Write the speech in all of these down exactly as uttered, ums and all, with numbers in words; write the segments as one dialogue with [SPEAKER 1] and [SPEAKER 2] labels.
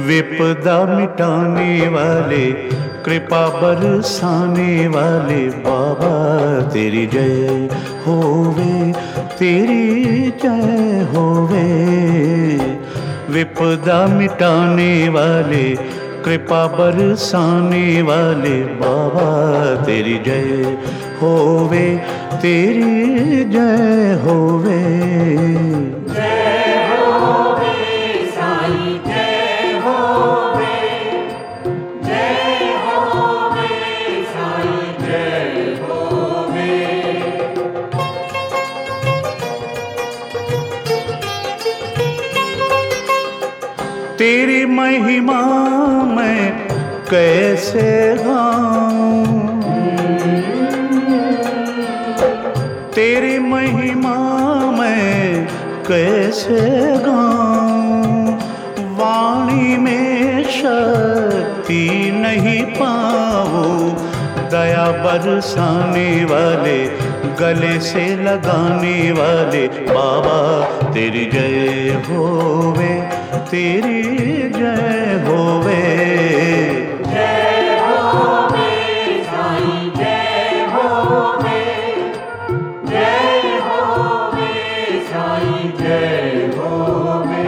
[SPEAKER 1] विपदा मिटाने वाले, कृपा बरसाने वाले बाबा तेरी जय होवे, तेरी जय होवे। विपदा मिटाने वाले, कृपा बरसाने वाले बाबा तेरी जय होवे, तेरी जय होवे।
[SPEAKER 2] जय होवे साईं, जय होवे, जय होवे साईं, जय होवे।
[SPEAKER 1] तेरी महिमा मैं कैसे गाऊं, तेरी महिमा मैं कैसे गाऊं। वाणी में शक्ति नहीं पाऊं, दया बरसाने वाले, गले से लगाने वाले बाबा तेरी जय होवे, तेरी जय होवे।
[SPEAKER 2] जय होवे साईं, जय होवे, जय होवे साईं, जय होवे।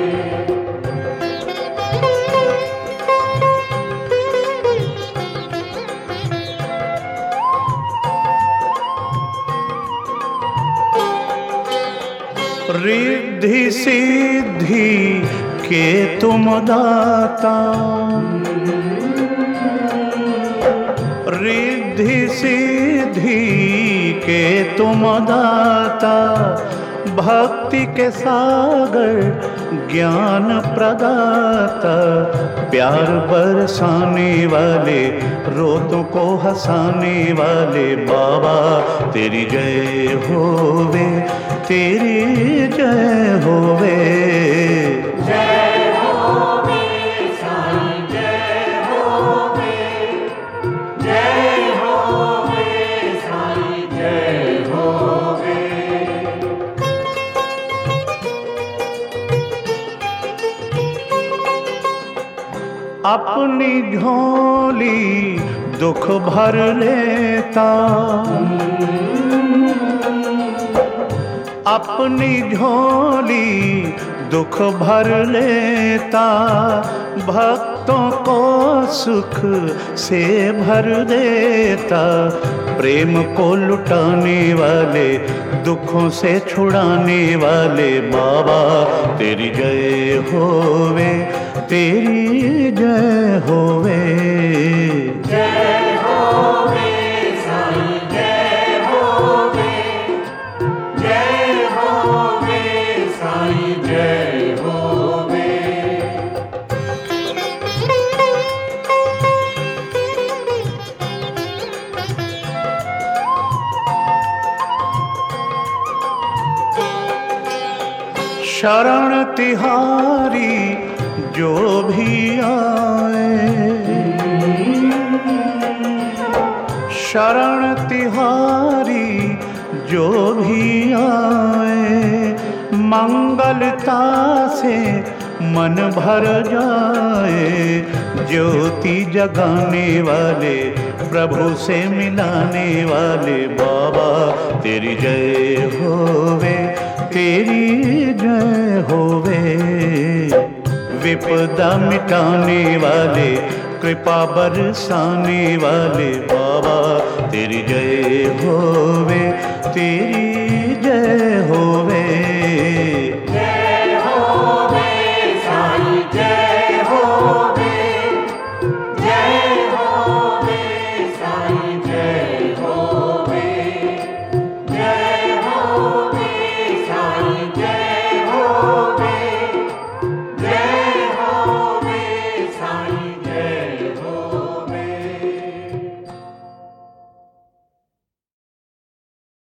[SPEAKER 1] रिद्धि सिद्धि के तुम दाता, रिद्धि सिद्धि के तुम दाता। भक्ति के सागर ज्ञान प्रदाता, प्यार बरसाने वाले, रोतों को हंसाने वाले बाबा तेरी जय होवे, तेरी जय होवे।
[SPEAKER 2] जय होवे साईं, जय होवे, जय होवे साईं, जय होवे।
[SPEAKER 1] अपनी झोली दुख भर लेता, अपनी झोली दुख भर लेता। भक्तों को सुख से भर देता, प्रेम को लुटाने वाले, दुखों से छुड़ाने वाले बाबा तेरी जय होवे, तेरी जय होवे।
[SPEAKER 2] जय होवे साईं, जय होवे, जय होवे साईं, जय होवे।
[SPEAKER 1] शरण तिहारी जो भी आए, शरण तिहारी जो भी आए। मंगलता से मन भर जाए, ज्योति जगाने वाले, प्रभु से मिलाने वाले बाबा तेरी जय होवे, तेरी जय होवे। विपदा मिटाने वाले, कृपा बरसाने वाले बाबा तेरी जय होवे, तेरी जय होवे।